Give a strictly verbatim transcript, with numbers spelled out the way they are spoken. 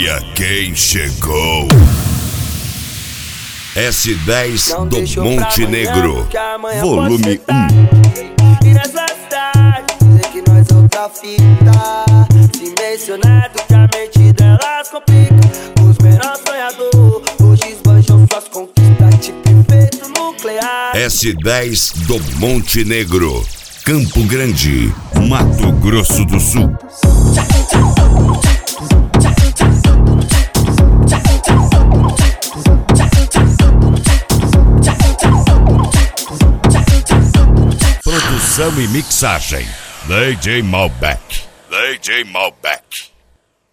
Olha quem chegou. S dez do Montenegro, volume um. E nessa cidade, dizer que nós é outra fita. Se mencionado que a mente delas complica. Os menores sonhadores, hoje esbanjam suas conquistas. Tipo efeito nuclear. S dez do Montenegro, Campo Grande, Mato Grosso do Sul. Produção e mixagem, D J Malbec. D J Malbec.